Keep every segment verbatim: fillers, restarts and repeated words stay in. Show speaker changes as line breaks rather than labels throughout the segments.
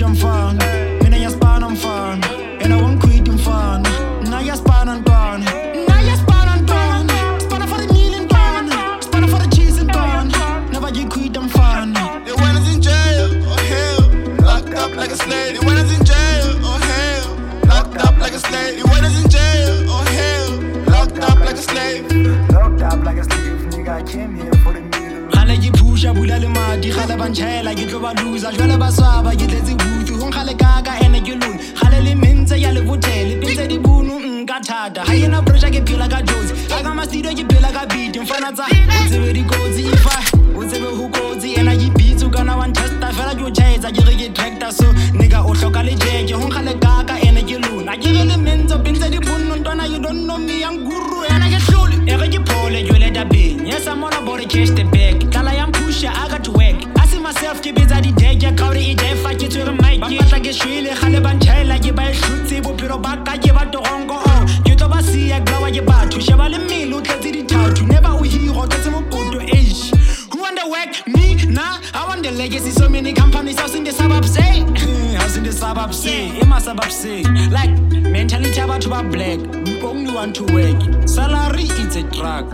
mfana, mina yaspana mfana, and I won't quit mfana. Now yaspana gone, now yaspana gone. Spana for the million gone, spana for the cheese and gone. Never you quit mfana.
The one is in jail or hell, locked up like a slave. The one is in jail or hell, locked up like a slave. The one is in jail or hell, locked up like a slave.
Locked up like a slave, nigga, I came here for the meal.
Khale ke phusha bula le madi khale bantshela ke tlo ba loser jwale ba swaba ke tletse buthu ho khale kaka ene ke lona khale le mentse ya le botele pintse di bunu nka thata ha yena pressure ke phela ka jozi aka ma studio ke phela ka beat mfana tsa o tsebe di kotsi ifa o tsebe ho kotsi ena ke beat o kana one testa fela ke o chaetsa ke re ke tractor so nigga o hloka le jeke ho khale kaka ene ke lona ke re le mentse pintse di bunu ntwana you don't know me yang guru ena ke hloli e re ke phole jwele da beng yes I'm all about the cash the bag Kala yam pusha, I got to work. I see myself keep it at the deck, ya crowd it deaf, I get to the mic. Bapata ke shwele, khale banchela, ke ba shutse, bophelo ba ka ke ba torongo oh. Ke tlo ba siya glawa ke batho, sheba le mmele o tletse dithathu. Never o hero, tletse mo poto age. Who want the work? Me? Nah, I want the legacy. So many companies house in the suburbs, say. House in the suburbs, say. In my suburbs, say. Like mentality about to be black. We only want to work. Salary it's a drug.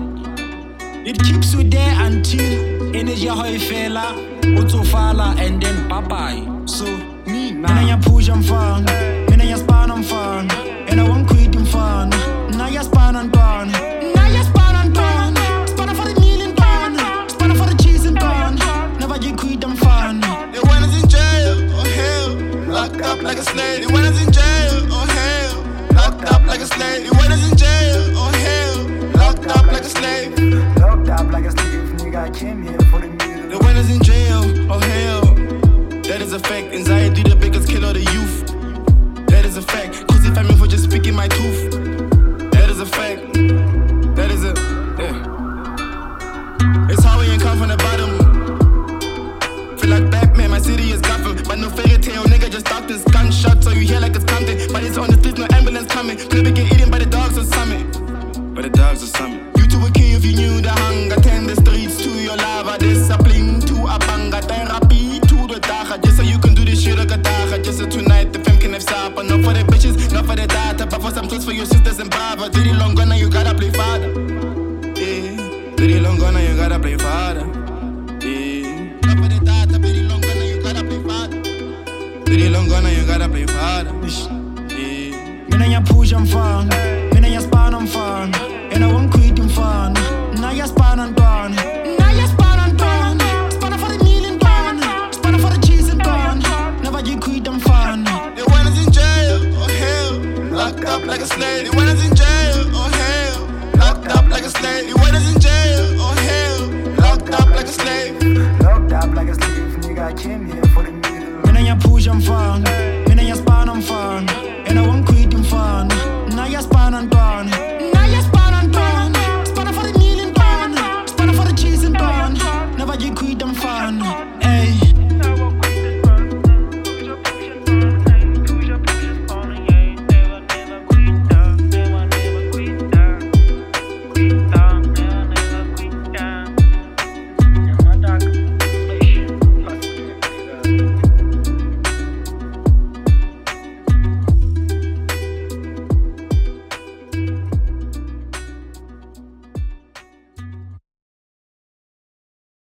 It keeps you there until energy how fella, utsofala and then bye bye. So me, mina ya push mfana, mina ya spana mfana, and I won't quit mfana. Now ya spana gone, now ya spana gone. Spana for the million gone, spana for the cheese and gone. Never you quit mfana.
The one is in jail or hell, locked up like a slave. The one is in jail or hell, locked up like a slave. The one is in jail or hell, locked up like a slave.
Locked up like a slave, nigga, I came here for the meal.
The one is in jail, oh hell. That is a fact. Anxiety, the biggest killer of the youth. That is a fact. Cause if I'm for just picking my tooth. That is a fact. That is a, yeah. It's how we ain't come from the bottom. Feel like Batman, my city is Gotham. But no fairy tale, nigga, just doctors. Gunshots, so you hear like it's Compton. But it's on the streets, no ambulance coming. Could be get eaten by the dogs or something. By the dogs or something. To a king if you knew the hunger. Tend the streets to your lava. Discipline to a banga. Therapy to the dacha. Just so you can do this shit like a dacha. Just so tonight the fam can have supper. Not for the bitches, not for the data. But for some clothes for your sisters and brava. Diddy long gone now you gotta play father. Yeah. Diddy long gone now you gotta play father. Yeah. Not for the data. Diddy long gone now you gotta play father. Diddy long gone now you gotta play father. Yeah.
Mina ya push mfana, mina ya spana mfana. And I won't quit mfana. Now ya spana gone, now ya spana gone. Spana for the million gone, spana for the cheese and gone. Never you quit mfana.
The one is in jail or hell, locked up like a slave. The one is in jail or hell, locked up like a slave. The one is in jail or hell, locked up like a slave.
Locked up like a slave, nigga, I came here for the meal.
Mina ya push mfana,